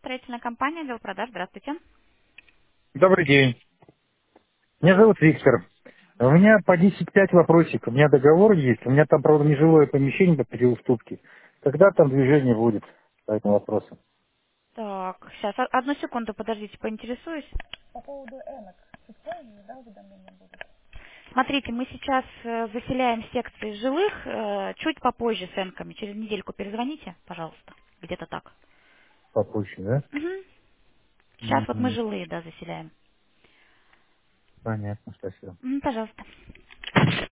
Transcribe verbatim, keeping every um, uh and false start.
строительная компания, отдел продаж. Здравствуйте. Добрый день. Меня зовут Виктор. У меня по десять пять вопросик. У меня договор есть. У меня там, правда, нежилое помещение по переуступке. Когда там движение будет по этому вопросу? Так, сейчас, о- одну секунду, подождите, поинтересуюсь. Смотрите, мы сейчас э, заселяем секции жилых, э, чуть попозже с энками. Через недельку перезвоните, пожалуйста. Где-то так. Попозже, да? Мгм. Сейчас вот мы Мгм. жилые, да, заселяем. Понятно, спасибо. Мгм, пожалуйста.